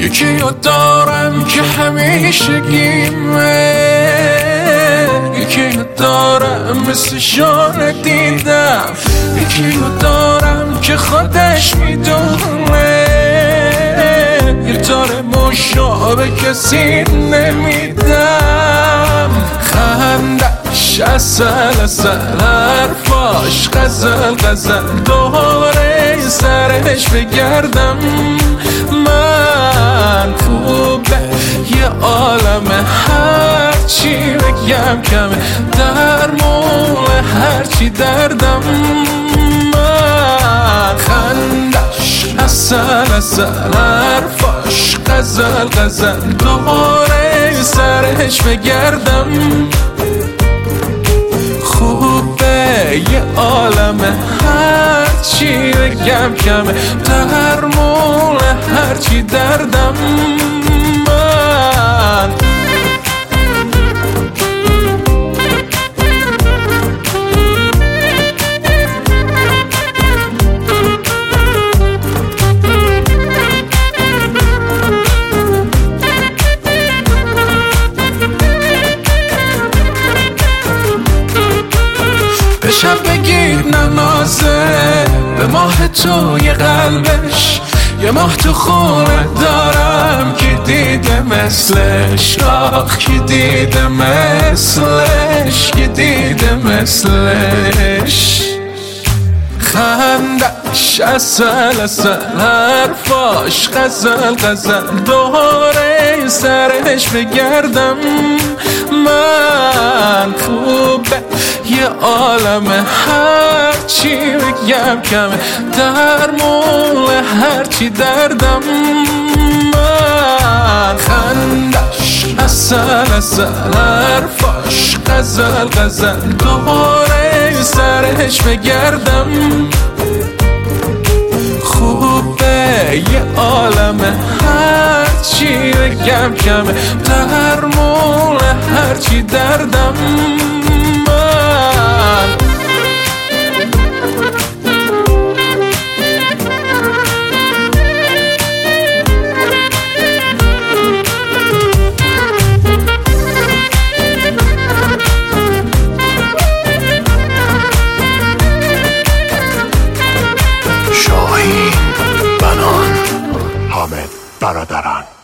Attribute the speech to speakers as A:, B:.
A: یکی رو دارم که همیشه گیمه، یکی رو دارم مثل شانه دیدم، یکی رو دارم که خودش میدونه گیتار مشابه کسی نمیدم. خندش اصل حرفاش غزل دوره سرش بگردم. من خوبه یه عالمه هرچی بگم کمه، درمون هرچی دردم. من خندش اصل حرفاش غزل دوره سرش بگردم. خوبه یه عالمه هرچی بگم کمه، درمون هرچی دردم. من شب بگیر ننازه به ماه توی قلبش، یه ماه تو خونه دارم که دیده مثلش، آخ که دیده مثلش، که دیده مثلش. خندش اصل حرفاش غزل دوره سرش بگردم. من خوبه یه عالمه هرچی بگم کمه، درمون هرچی دردم. من خندش اصل حرفاش غزل دوره سرش بگردم. خوبه یه عالمه هرچی بگم کمه، درمون هرچی دردم.
B: شاهین بنان، حامد برادران.